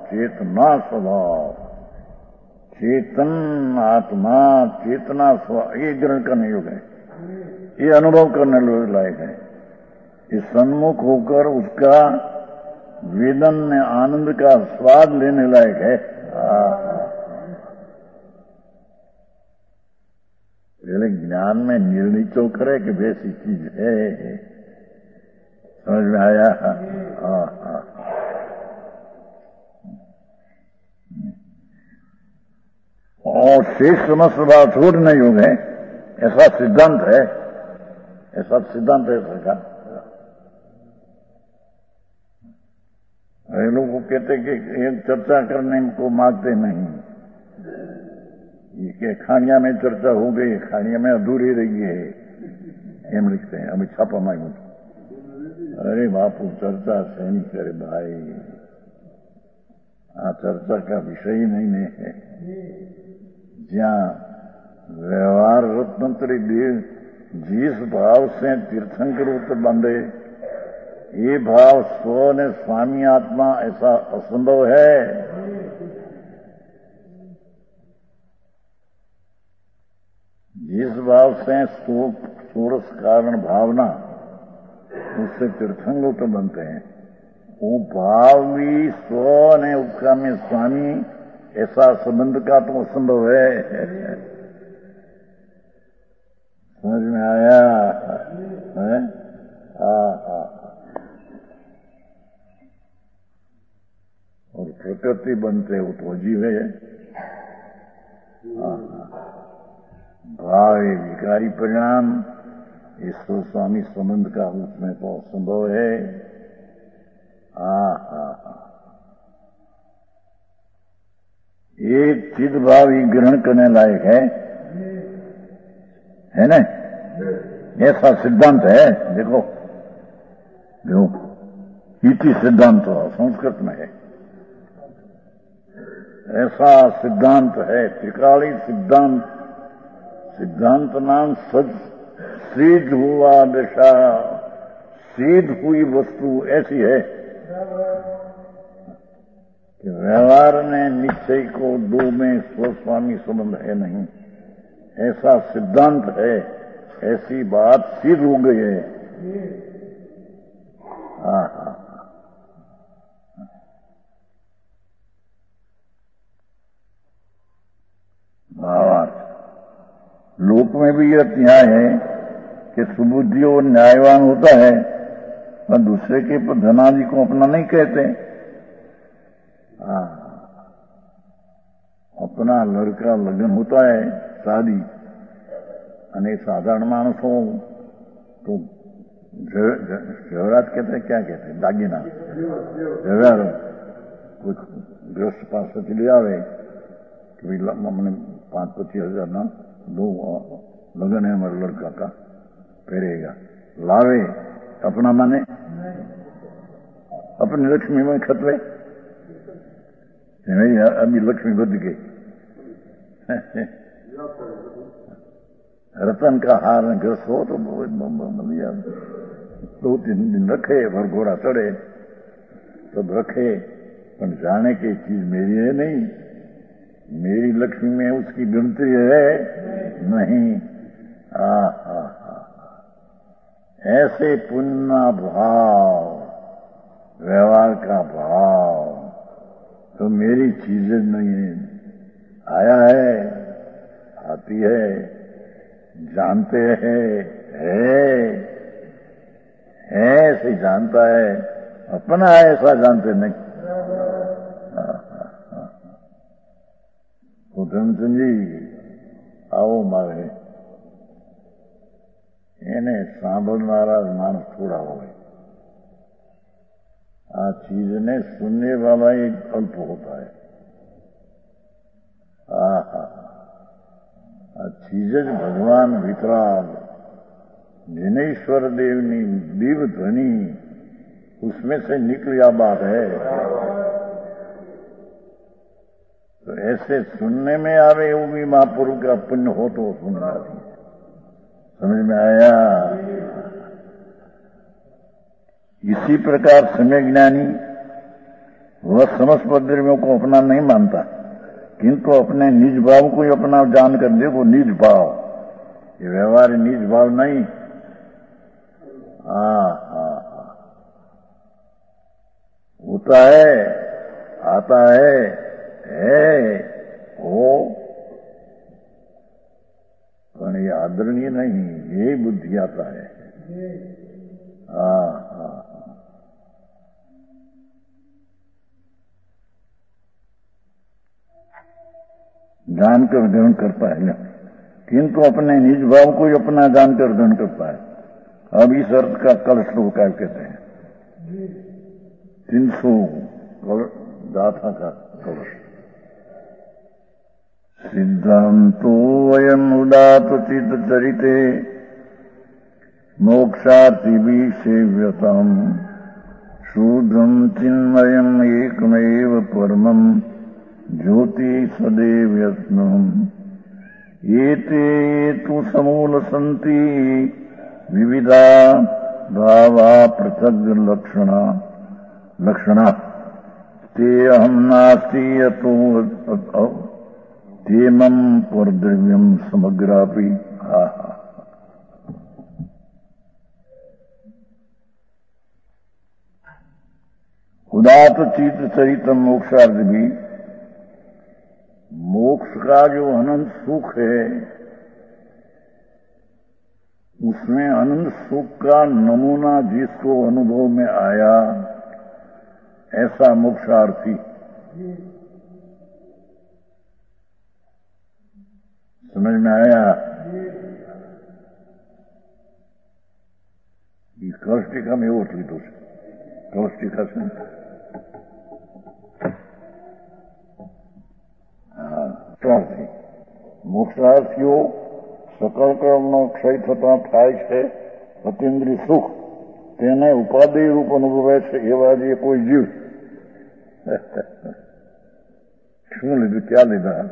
चेतन आत्मा, चेतना स्वभाव, ये ग्रहण करने योग्य है, ये अनुभव करने लायक है। इस सन्मुख होकर उसका वेदन आनंद का स्वाद लेने लायक है। पहले ज्ञान में निर्णय तो करे कि वैसी चीज है। समझ में आया। और शेष समस्त स्वभाव छोड़ने योग है, ऐसा सिद्धांत है, ऐसा सिद्धांत है इसका। लोग को कहते कि एक चर्चा करने को मांगते नहीं, ये खानिया में चर्चा हो गई, खानिया में अधूरी रही है, एम लिखते हैं। अभी छापा मांगू, अरे बापू चर्चा से नहीं करे भाई, चर्चा का विषय ही नहीं है। જ્યાં व्यवहार रत्नत्री देव जिस भाव से तीर्थंकर उत्तर बांधे, ये भाव स्व ने स्वामी आत्मा ऐसा असंभव है। जिस भाव से सोरस कारण भावना उससे तीर्थंकर बनते हैं, वो भाव भी स्व ने उसका में स्वामी ऐसा संबंध का तो असंभव है। समझ में आया है? और प्रकृति बनते हो तो जीव है। भाव विकारी परिणाम इस स्वामी संबंध का उसमें तो असंभव है। एक चिद भाव ही ग्रहण करने लायक है ना? ऐसा सिद्धांत है। देखो इति सिद्धांत संस्कृत में है। ऐसा सिद्धांत है, त्रिकाली सिद्धांत। सिद्धांत नाम सच सिद्ध हुआ दशा, सिद्ध हुई वस्तु ऐसी है कि व्यवहार ने निश्चय को दो में स्वस्वामी संबंध है नहीं, ऐसा सिद्धांत है। ऐसी बात सिद्ध हो गई है। लोक में भी यह न्याय है कि सुबुद्धि और न्यायवान होता है, पर दूसरे के धनादि को अपना नहीं कहते। अपना लड़का लगन होता है, शादी, अने साधारण मानस हो तो जवाहरात कहते हैं, क्या कहते हैं, दागिना जवाहर कुछ ग्रस्त पास से ले आवे कि भाई हमने 5-25 हजार ना दो लगन है हमारे लड़का का, पहरेगा, लावे अपना माने अपनी लक्ष्मी में खतवे अभी लक्ष्मी बद गई। रतन का हार ग्रस्त हो तो 2-3 दिन रखे, भरघोड़ा चढ़े तब रखे, पर जाने की चीज मेरी है नहीं, मेरी लक्ष्मी में उसकी गिनती है नहीं। ऐसे पुण्य भाव, व्यवहार का भाव तो मेरी चीजें नहीं है, आया है, आती है, जानते हैं, ऐसे जानता है, अपना ऐसा जानते नहीं। तो धर्मचंद जी आओ मारे, એને સાંભળનારા માણસ થોડા હોય, આ ચીજને सुनने वाला एक अल्प होता है। आ चीज ज भगवान वितराग जिनेश्वर देवनी दिव्य ध्वनि, उसमें से निकलिया बात है। तो ऐसे सुनने में आवे वो भी महापुरुष का पुण्य हो तो सुनना चाहिए। समझ में आया? इसी प्रकार समय ज्ञानी वह समस्त द्रव्यों को अपना नहीं मानता, किंतु अपने निज भाव को ही अपना जान कर देखो, निज भाव, ये व्यवहार निज भाव नहीं। होता है, आता है हो, पर ये आदरणीय नहीं, यही बुद्धि आता है। जानकर ग्रहण कर पाए, किंतु अपने निज भाव को ही अपना जानकर ग्रहण कर पाए। अब इस अर्थ का कल श्लोक क्या कहते हैं, 300 गाथा का कलश। सिद्धांतो वयम उदात चित चरिते मोक्षार्थिभिः सेव्यताम् शूद्रम चिन्मयम् एकमेव परमम् ज्योति सदैव यत्नम् एते तु समूल सन्ति विविधा भावा पृथग् लक्षणा ते अहम् नास्ति यतो तेमम् परद्रव्यम् समग्रापि। उदात चित चरितम मोक्षार्थ भी, मोक्ष का जो अनंत सुख है, उसमें अनंत सुख का नमूना जिसको अनुभव में आया, ऐसा मोक्षार्थी। समझ में आया? ये कलस्टिका में वो थी दोस्त, कलस्टिका से મોક્ષાર્થીઓ સકળ કર્મનો ક્ષય થતા થાય છે, અતિન્દ્રિય સુખ તેને ઉપાધિ રૂપ અનુભવે છે એવા જે કોઈ જીવ શું લીધું, क्या લીધા?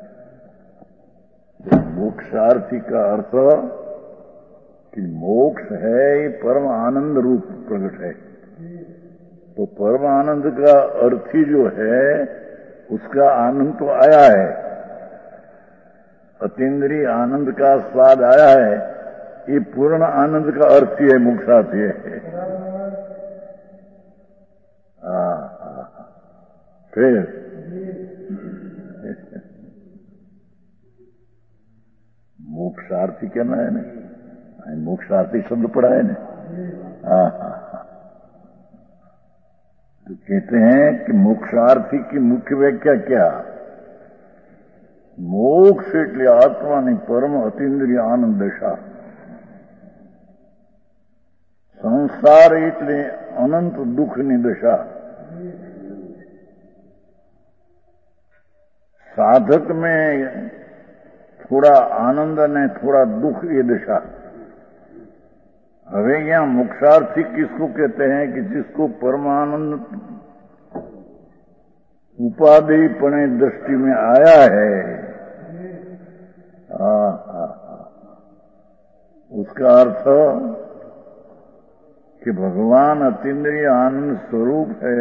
मोक्षार्थी का अर्थ कि मोक्ष है ये परम आनंद रूप प्रकट है। तो परम आनंद का अर्थी जो है उसका आनंद तो आया है, अतीन्द्रिय आनंद का स्वाद आया है, ये पूर्ण आनंद का अर्थी है, मोक्षार्थी है। फिर मोक्षार्थी कहना है ना, मोक्षार्थी शब्द पढ़ा है ना। तो कहते हैं कि मोक्षार्थी की मुख्य व्याख्या क्या? मोक्ष એટલે આત્માની પરમ અતિન્દ્રિય આનંદ દશા, સંસાર એટલે અનંત દુઃખની દશા, साधक में थोड़ा आनंद ने थोड़ा दुख ये दशा। હવે यहाँ मोक्षार्थी किसको कहते हैं कि जिसको परमानंद उपाधिपणे दृष्टि में आया है, उसका अर्थ कि भगवान अतीन्द्रिय आनंद स्वरूप है,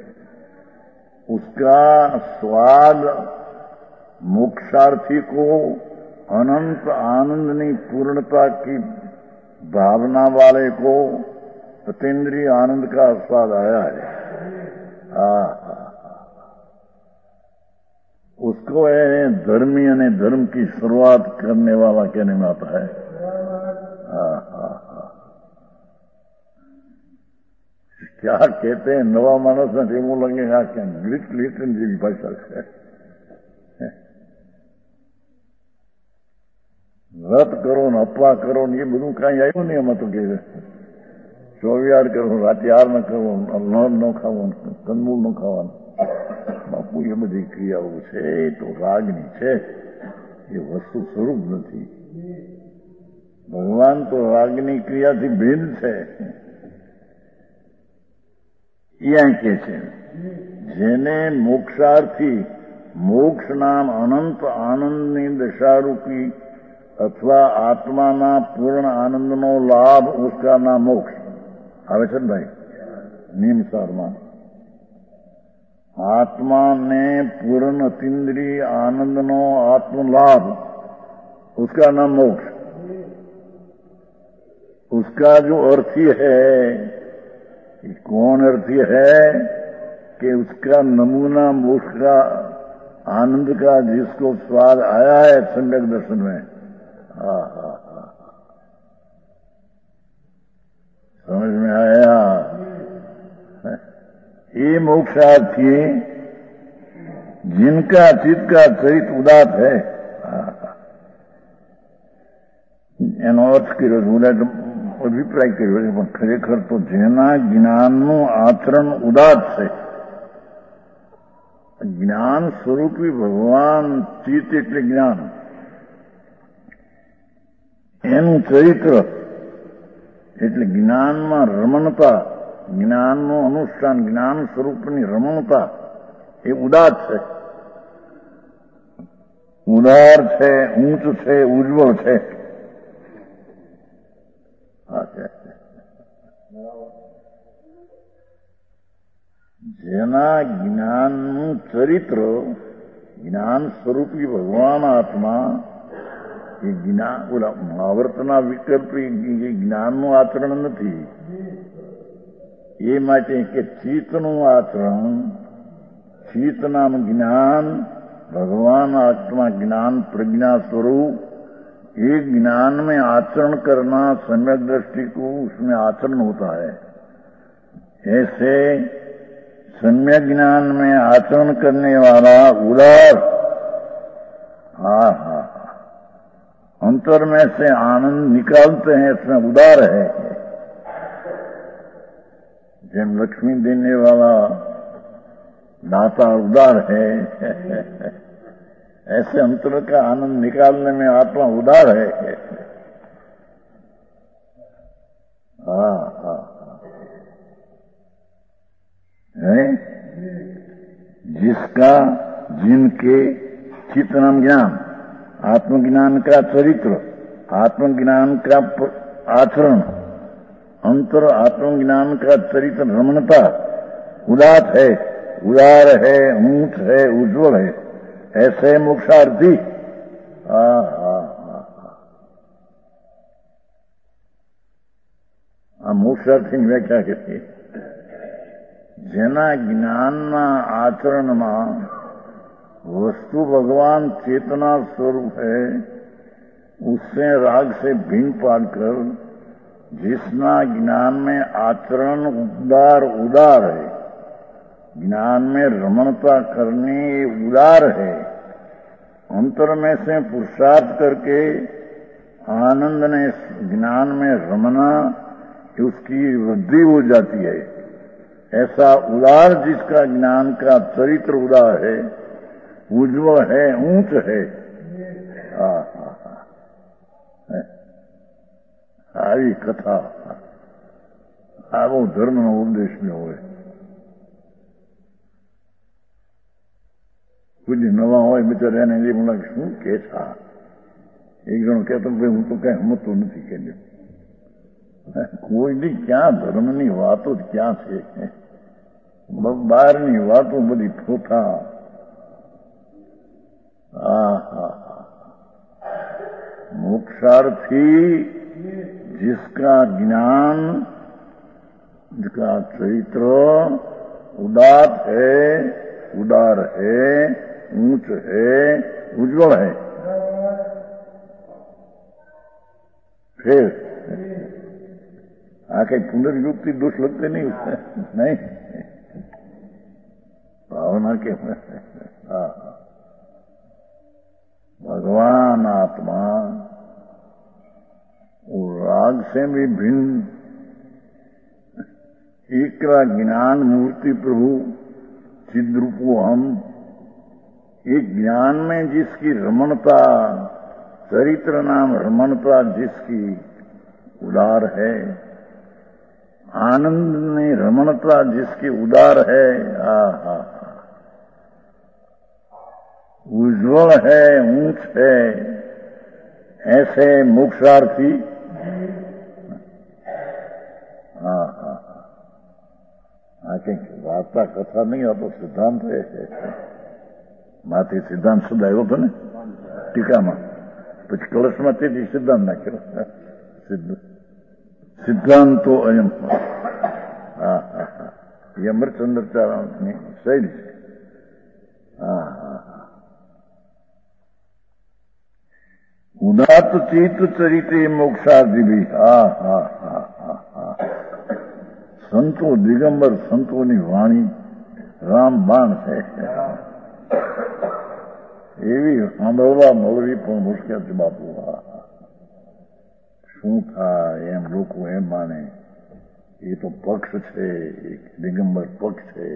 उसका स्वाद मोक्षार्थी को अनंत आनंदनी पूर्णता की भावना वाले को अतीन्द्रिय आनंद का स्वाद आया है। उसको धर्मी ने धर्म की शुरुआत करने वाला कहने में आता है। क्या कहते हैं, नवा मानस ने टेमो लगेगा क्या ग्रीक लिटन जी भाषा है। व्रत करो ने अपवा करो ने ये બધું કઈ આવ્યું નહીં એમાં, તો કે ચોવિયાર કરો, રાતે આર ન કરવો, ન ખાવું, કંદમૂળ ન ખાવાનું, બાપુ એ બધી ક્રિયાઓ છે એ તો રાગની છે, એ વસ્તુ સ્વરૂપ નથી। ભગવાન તો રાગની ક્રિયાથી ભિન્ન છે। એ કે છે જેને મોક્ષાર્થી મોક્ષ નામ અનંત આનંદની દશારૂપી अथवा आत्माना पूर्ण आनंदनो लाभ उसका नाम मोक्ष आवे छे भाई नियमसार में। आत्मा ने पूर्ण अतीन्द्रिय आनंदनो आत्मलाभ उसका नाम मोक्ष। उसका जो अर्थी है, कौन अर्थी है कि उसका नमूना मोक्ष का आनंद का जिसको स्वाद आया है सम्यक दर्शन में। समझ में आया? ये मोक्षार्थी जिनका चित्त का चरित उदात है, એનો અર્થ કર્યો છે, અભિપ્રાય કર્યો છે, પણ ખરેખર તો જેના જ્ઞાનનું આચરણ ઉદાત છે, જ્ઞાન સ્વરૂપી ભગવાન ચિત્ત એટલે જ્ઞાન, એનું ચરિત્ર એટલે જ્ઞાનમાં રમણતા, જ્ઞાનનું અનુષ્ઠાન, જ્ઞાન સ્વરૂપની રમણતા એ ઉદાત છે, ઉદાર છે, ઊંચ છે, ઉજ્જવળ છે। જેના જ્ઞાનનું ચરિત્ર, જ્ઞાન સ્વરૂપી ભગવાન આત્મા, એ જ્ઞાન ઓલા મહાવર્તના વિકલ્પી જ્ઞાનનું આચરણ નથી। એ માટે કે ચિત્તનું આચરણ, ચિત્ત નામ ज्ञान, भगवान आत्मा ज्ञान प्रज्ञा स्वरूप, ये ज्ञान में आचरण करना, सम्यक दृष्टि को उसमें आचरण होता है। ऐसे सम्यक ज्ञान में आचरण करने वाला उदार, अंतर में से आनंद निकालते हैं, इसमें उदार है। जब लक्ष्मी देने वाला दाता उदार है, ऐसे अंतर का आनंद निकालने में आत्मा उदार है। जिसका जिनके चित्त नाम ज्ञान, आत्मज्ञान का चरित्र, आत्मज्ञान का आचरण, अंतर आत्मज्ञान का चरित्र रमणता उदात है, उदार है, ऊंच है, उज्ज्वल है, ऐसे मोक्षार्थी। મોક્ષાર્થીની વ્યાખ્યા કરી જેના જ્ઞાનના આચરણમાં वस्तु भगवान चेतना स्वरूप है, उससे राग से भिन्न पाकर जिसना ज्ञान में आचरण उदार है, ज्ञान में रमणता करनी उदार है, अंतर में से पुरुषार्थ करके आनंद ने ज्ञान में रमना उसकी वृद्धि हो जाती है। ऐसा उदार जिसका ज्ञान का चरित्र उदार है, उज्ज्वल है, ऊंच है, આવી કથા આવો ધર્મનો ઉપદેશ ન હોય. કોઈ નવા હોય બિચારા એને એ મને શું કે છે, એક જણ કહેતો ભાઈ હું તો કઈ સમજતો નથી કે કોઈની ક્યાં ધર્મની વાતો ક્યાં છે, બહારની વાતો બધી થોથા. मोक्षार्थी जिसका ज्ञान, जिसका चरित्र उदात है, उदार है, ऊंच है, उज्ज्वल है. फिर आके पुनर्युक्ति दोष लगते नहीं उसमें, नहीं भावना के. भगवान आत्मा और राग से भी भिन्न एक ज्ञान मूर्ति प्रभु चिद्रूपो हम, एक ज्ञान में जिसकी रमणता, चरित्र नाम रमणता जिसकी उदार है, आनंद में रमणता जिसकी उदार है, उज्ज्वल है, ऊंच है, ऐसे मोक्षार्थी. कहीं वार्ता कथा नहीं, आ तो सिद्धांत है. माथे सिद्धांत शुद्ध આવ્યો હતો ને ટીકામાં, પછી કલશમાં તેથી સિદ્ધાંત નાખ્યો. સિદ્ધાંતો અયમ એ અમરચંદ્રાચાર્યની શૈલી છે. उदात चित चरित्र मोक्षादि भी. संतो दिगंबर संतोनी वाणी राम बाण છે, એવી સાંભળવા મળવી પણ મુશ્કેલ છે બાપુ. શું થાય એમ લોકો એમ માને એ તો પક્ષ છે, એક દિગંબર પક્ષ છે.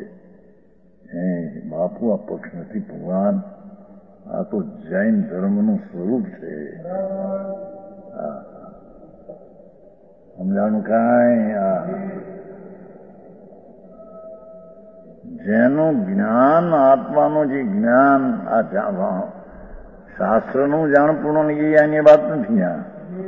બાપુ આ પક્ષ નથી ભગવાન, આ તો જૈન ધર્મનું સ્વરૂપ છે. સમજાણું કાંઈ? જેનું જ્ઞાન, આત્માનું જે જ્ઞાન, આ શાસ્ત્રનું જાણપૂર્ણ એ આની વાત નથી. આ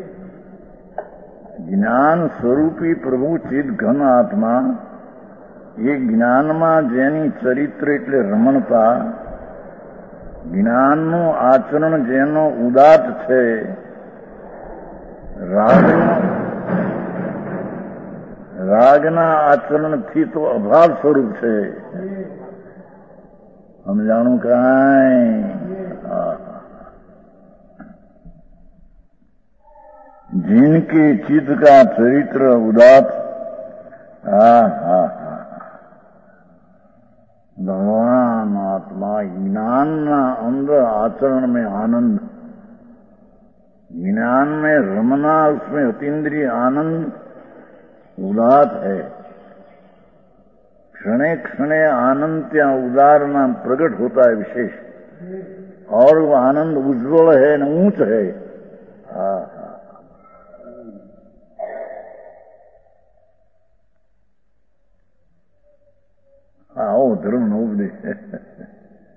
જ્ઞાન સ્વરૂપી પ્રભુ ચિદ ઘન આત્મા, એ જ્ઞાનમાં જેની ચરિત્ર એટલે રમણતા, જ્ઞાનનું આચરણ જેનો ઉદાત છે, રાગના આચરણથી તો અભાવ સ્વરૂપ છે. સમજાણું કાંઈ? जिनके चित्त का चरित्र उदात, भगवान आत्मा ज्ञान अंदर आचरण में आनंद, ज्ञान में रमना, उसमें अतीन्द्रिय आनंद उदात है. क्षणे क्षणे आनंद त्या उदार नाम प्रकट होता है विशेष, और वो आनंद उज्ज्वल है न ऊंच है. आओ धर्म નો ઉપદેશ.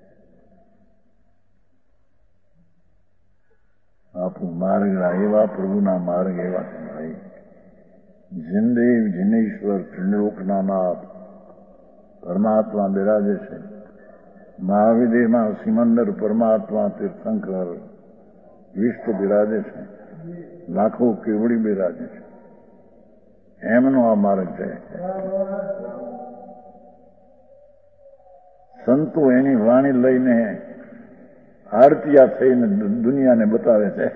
માર્ગના એવા પ્રભુના માર્ગ એવા ભાઈ જિંદેવ જિનેશ્વર ત્રિલોકના નાથ પરમાત્મા બિરાજે છે. મહાવિદેહમાં સિમંદર પરમાત્મા તીર્થંકર વિષ્ણુ બિરાજે છે. લાખો કેવડી બિરાજે છે. એમનો આ માર્ગ છે. સંતો એની વાણી લઈને આરતીયા થઈને દુનિયાને બતાવે છે.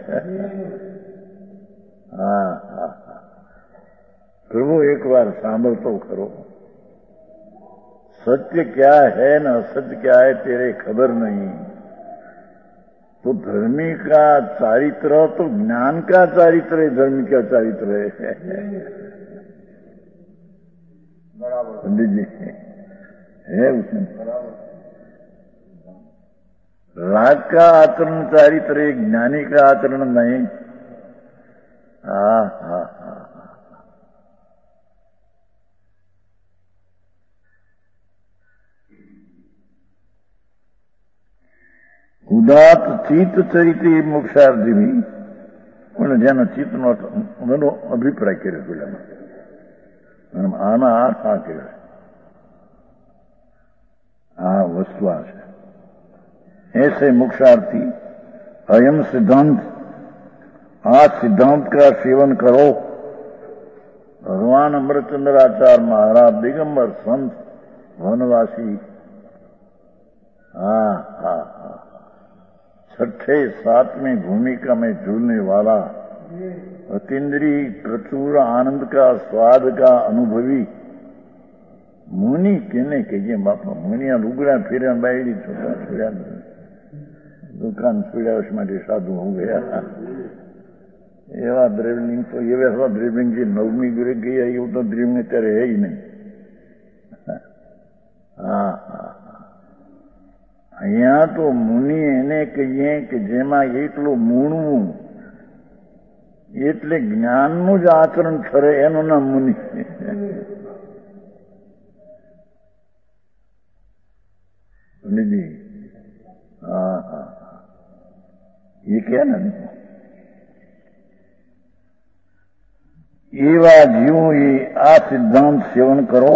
હા હા પ્રભુ એક વાર સાંભળતો ખરો. सत्य क्या है न असत्य क्या है तेरे खबर नहीं. तो धर्मी का चारित्र तो ज्ञान का चारित्र है, धर्मी का चारित्र है. पंडित जी है उसमें राग का आचरण चारित्र है, ज्ञानी का आचरण नहीं. हाँ हाँ हाँ ઉદાત ચિત્ત ચરિત્રે મોક્ષાર્થી પણ જેના ચિત્તનો મને અભિપ્રાય કર્યો પેલામાં આના આ કહેવાય. આ વસ્તુ આ છે. ऐसे मोक्षार्थी अयम सिद्धांत, આ સિદ્ધાંત का सेवन करो. भगवान अमृतचंद्राचार्य महाराज दिगंबर संत वनवासी हाँ हाँ हाँ छठे सातवीं भूमिका में झूलने वाला अतीन्द्रिय प्रचुर आनंद का स्वाद का अनुभवी मुनि केने कहिए बापा. मुनिया लुगड़ा फिर बायड़ी छोटा छोड़ा दुकान छोड़ा उसमें साधु हो गया. एवा द्रेवलिंग तो ये वैसा द्रेवलिंग जी नवमी गुरे गई है तो द्रेवलिंग तेरे है ही नहीं. हाँ हाँ અહીંયા તો મુનિ એને કહીએ કે જેમાં એટલું મૂળવું એટલે જ્ઞાનનું જ આચરણ કરે એનું નામ મુનિ. जी हाँ हाँ ये क्या ना એવા જીવોએ આ સિદ્ધાંત સેવન કરો.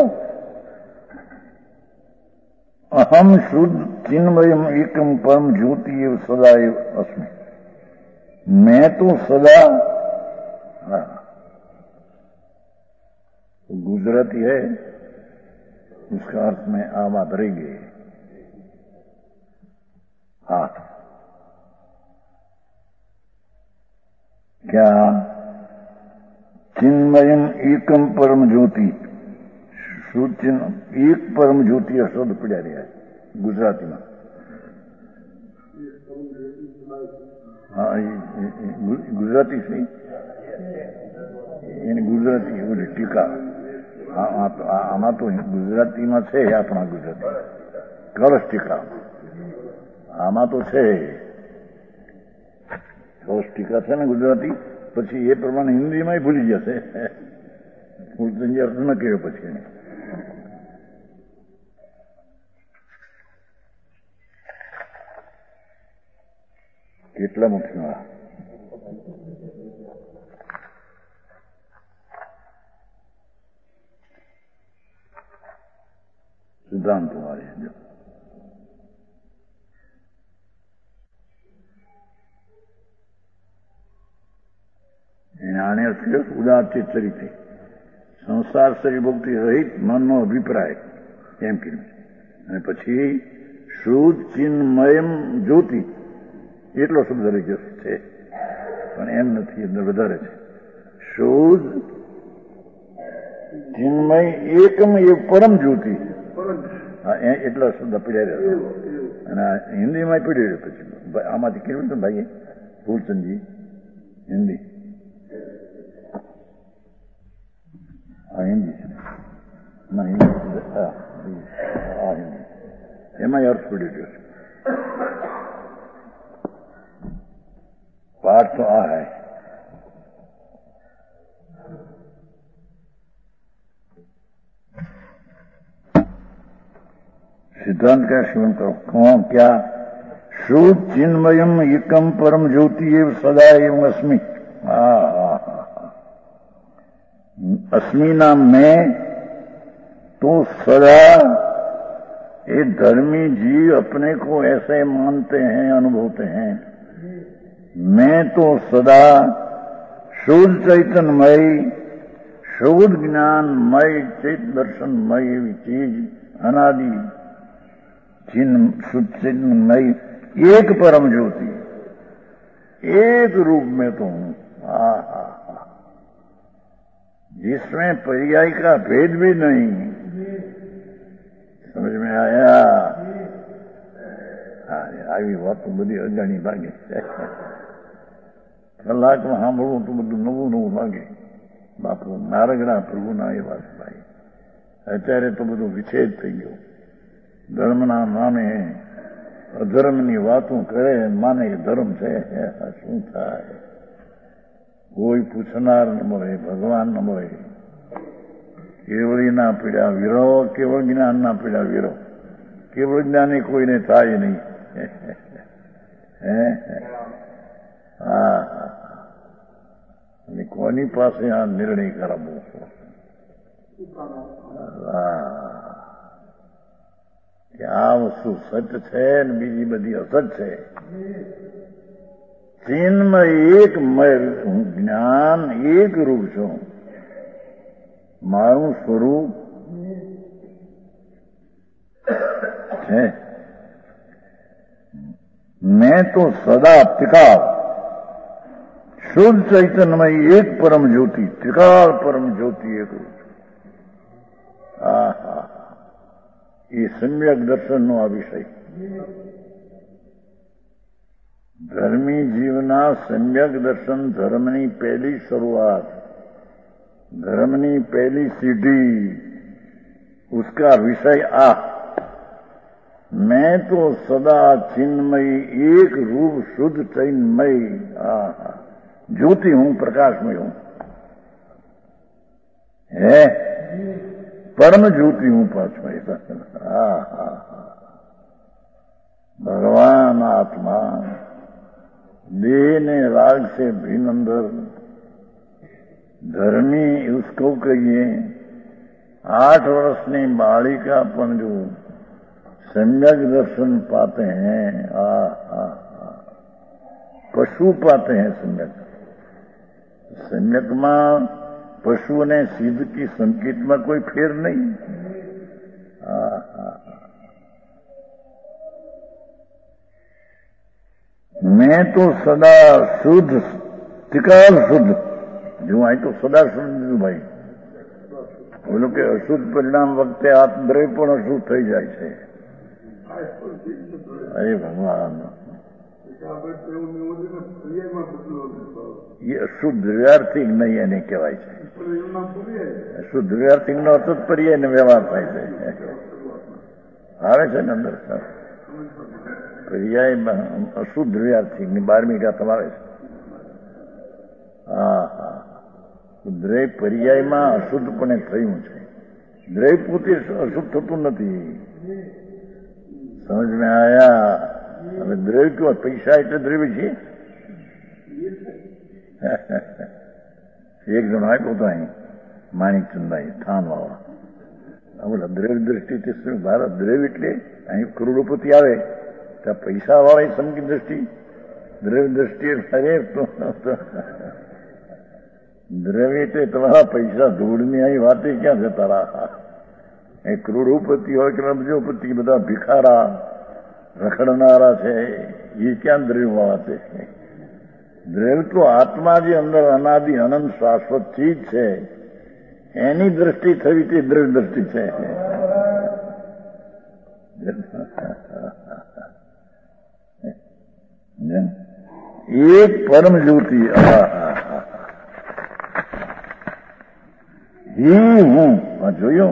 अहम शुद्ध चिन्मयम एकम परम ज्योति एव सदा एव अस्मि. मैं तो सदा गुजराती है उसका अर्थ में आवा भरेंगे. हाँ क्या चिन्मयम एकम परम ज्योति શુદ્ધ ચિહ્ન એક પરમ જ્યોતિ શબ્દ પડ્યા રહ્યા ગુજરાતીમાં. હા ગુજરાતી છે એની ગુજરાતી ઓલી ટીકા આમાં તો ગુજરાતીમાં છે આપણા ગુજરાતી કળશ ટીકા આમાં તો છે કળશ ટીકા છે ને ગુજરાતી. પછી એ પ્રમાણે હિન્દીમાં ભૂલી જશે. ફૂલચંદી અર્થ ન કર્યો પછી એને. કેટલા મુખ્ય સિદ્ધાંત તમારે એને આને અર્થ ઉદાત્ય તરીકે સંસાર શરીર ભક્તિ રહિત મનનો અભિપ્રાય એમ કીધું. અને પછી શુદ્ધ ચિન્મયમ જ્યોતિ એટલો શબ્દ રહી છે પણ એમ નથી, અંદર વધારે છે. શુદ્ધ ચિન્મય એકમ એ પરમ જ્યોતિ. હા એટલા શબ્દ પીડ્યા રહ્યા અને હિન્દીમાં પીડી રહ્યો. પછી આમાંથી કેવું છે ભાઈ ફૂલચંદજી હિન્દી હા હિન્દી છે ના હિન્દી હા હિન્દી એમાં અર્થ પડી રહ્યો છે. पाठ तो आ है सिद्धांत का सेवन करो. कौन क्या शुद्ध चिन्मयम एकम परम ज्योति एव सदा एवं अस्मि। अस्मि नाम मैं तो सदा, ये धर्मी जीव अपने को ऐसे मानते हैं, अनुभवते हैं। मैं तो सदा शुद्ध चैतन्यमय, शुद्ध ज्ञानमय, चैत दर्शनमय चीज, अनादि चिन्ह शुद्ध चिन्हमय, एक परम ज्योति, एक रूप में तो हूं। जिसमें पर्याय का भेद भी नहीं। समझ में आया? આવી વાતો બધી અજાણી લાગે છે। કલાકમાં સાંભળવું તો બધું નવું નવું લાગે। બાપુ નારગડા પ્રભુના એવા ભાઈ, અત્યારે તો બધું વિચ્છેદ થઈ ગયો। ધર્મના નામે અધર્મની વાતો કરે, માને કે ધર્મ છે। શું થાય? કોઈ પૂછનાર ન મળે, ભગવાન ન મળે। કેવળીના પીડા વિરો, કેવળ જ્ઞાનના પીડા વિરો। કેવળ જ્ઞાની કોઈને થાય નહીં। અને કોની પાસે આ નિર્ણય કરાવવો? કે આ વસ્તુ સત્ય છે ને બીજી બધી અસત છે। ચિન્મય એકમય જ્ઞાન એક રૂપ છું। મારું સ્વરૂપ છે। मैं तो सदा त्रिकाल शुद्ध चैतन्यमय एक परम ज्योति, त्रिकाल परम ज्योति एक रूप। ये सम्यक दर्शन नो आ विषय। धर्मी जीवना सम्यक दर्शन, धर्मनी पहली शुरुआत, धर्मनी पहली सीढ़ी, उसका विषय आ। मैं तो सदा चिन्मयी एक रूप शुद्ध चिन्मयी ज्योति हूं, प्रकाशमय हूं। है परम ज्योति हूं पांचमय। भगवान आत्मा देह ने राग से भिन्न अंदर, धर्मी उसको कहिए 8 वर्षनी बालिकापन जो सम्यक दर्शन पाते हैं, पशु पाते हैं सम्यक। सम्यक में पशु ने सिद्ध की संकेत में कोई फेर नहीं। मैं तो सदा शुद्ध, त्रिकाल शुद्ध जो आई तो सदा शुद्ध भाई। बोलो कि अशुद्ध परिणाम वक्ते आत्मद्रव्य पण अशुद्ध थई जाय छे। अरे भगवान, ये अशुद्ध द्रव्યાર્થિક નહીં એને કહેવાય છે। અશુદ્ધ દ્રવ્યાર્થિકનો અર્થ જ પર્યાય ને વ્યવહાર થાય છે। આવે છે ને અંદર પર્યાય અશુદ્ધ દ્રવ્યાર્થિકની 12મી ગાથામાં આવે છે। દ્રવ્ય પર્યાયમાં અશુદ્ધપણે થયું છે। દ્રવ્ય પોતે અશુદ્ધ થતું નથી। समझ में आया? હવે દ્રવ્ય કેવા? પૈસા એટલે દ્રવ્ય છે। એક જણો આપ્યો તો અહીં માણિકચંદભાઈ થાન વાળા, બોલા દ્રવ્ય દ્રષ્ટિ શું? ભારત દ્રવ્ય એટલે અહીં કરોડોપતિ આવે ત્યાં પૈસા વાળા સમકી દ્રષ્ટિ, દ્રવ્ય દ્રષ્ટિ અરે દ્રવ્ય એટલે તમારા પૈસા ધૂળની અહીં વાતે ક્યાં છે તારા? એ કરોડોપતિ હોય કે અબજોપતિ બધા ભિખારા રખડનારા છે, એ ક્યાં દ્રવ્યવાળા છે? દ્રવ્ય તો આત્મા જે અંદર અનાદિ અનંત શાશ્વત ચીજ છે એની દ્રષ્ટિ થવી તે દ્રવ્ય દ્રષ્ટિ છે। એક પરમ જ્યોતિ ही हूं। જોયું?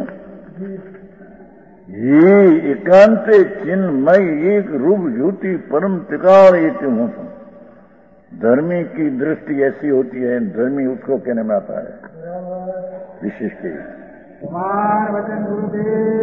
ये एकांते चिन्मय एक रूप ज्योति परम त्रिकाल एक हूं। धर्मी की दृष्टि ऐसी होती है, धर्मी उसको कहने में आता है विशेष के। कुमार वचन गुरुदेव